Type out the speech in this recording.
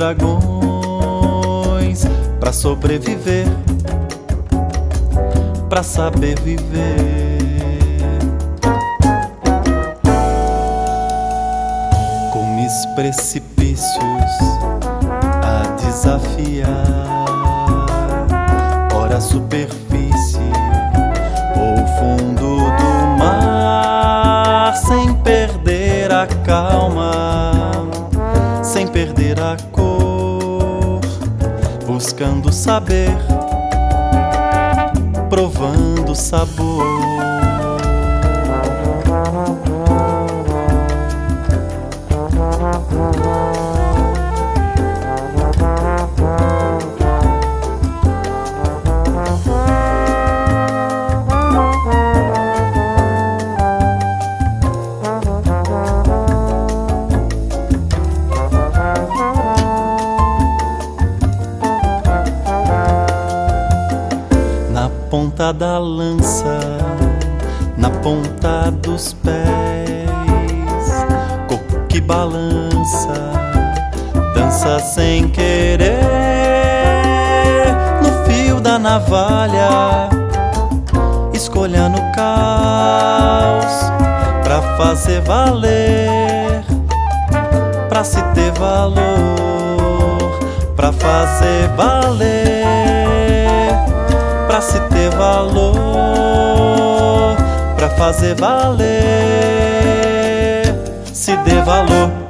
dragões pra sobreviver, pra saber viver. Comes precipícios a desafiar, ora a superfície ou fundo do mar, sem perder a calma, sem perder a cor, buscando saber, provando sabor. Na ponta da lança, na ponta dos pés, corpo que balança, dança sem querer, no fio da navalha, escolha no caos, pra fazer valer, pra se ter valor, pra fazer valer, pra se ter valor, pra fazer valer, se dê valor.